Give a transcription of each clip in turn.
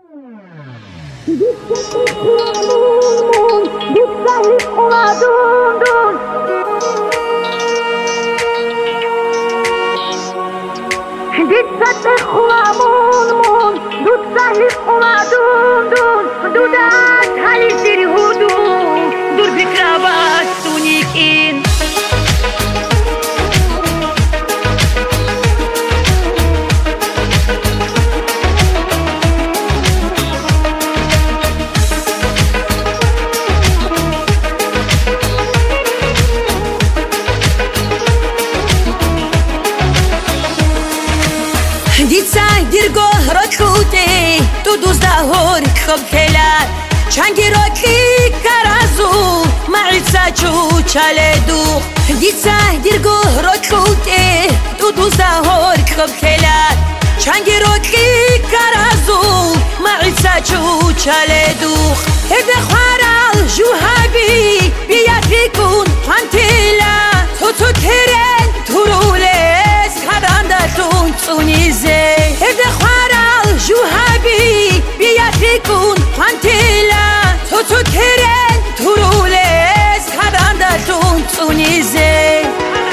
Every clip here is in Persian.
دیسای دیرگاه را کوته تو دوزده هور خوب کلر چنگی را کی کرازو معیسا چو چاله دو دیسای دیرگاه را کوته تو دوزده هور خوب کلر چنگی را کی کرازو معیسا چو چاله دو هده خوارال جو هبی بیادی کن پانتیلا تو ترن تو رولس کداندتون تونیزه هده خوارال جو هبی بیادی کن پانتیلا تو ترن تو رولس کداندتون تونیزه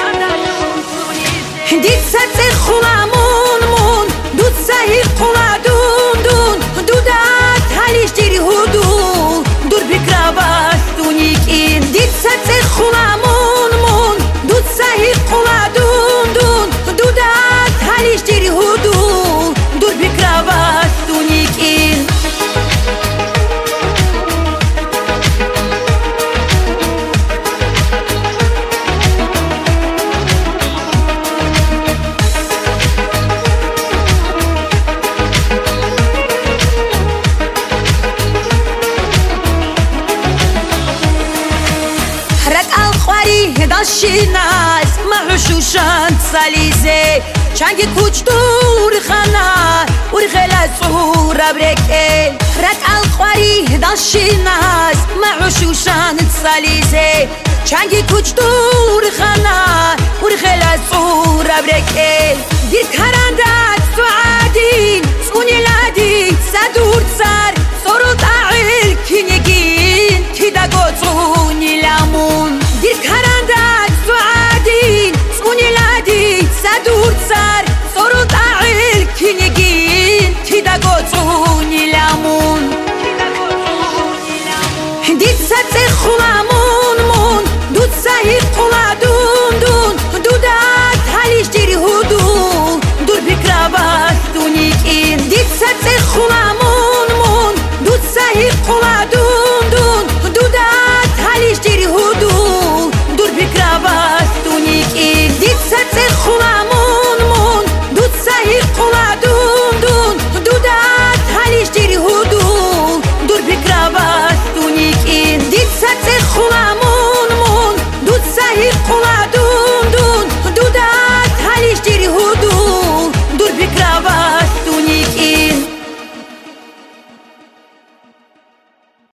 دید ست خلامون مون دود سهی قلادون دون دودات هلیش دیری هدو دور بکرابات دونیکین دید ست خلامون مون دود سهی قلادون دون دودات هلیش دیری هدو دور بکرابات دونیکین داشیناز معشوشان سالیزه چنگ کوچ دور خانه ور خلاص صورة بركه رك الخواري داشیناز معشوشان سالیزه چنگ کوچ دور خانه ور خلاص صورة بركه دیر کارندات سعادین سونی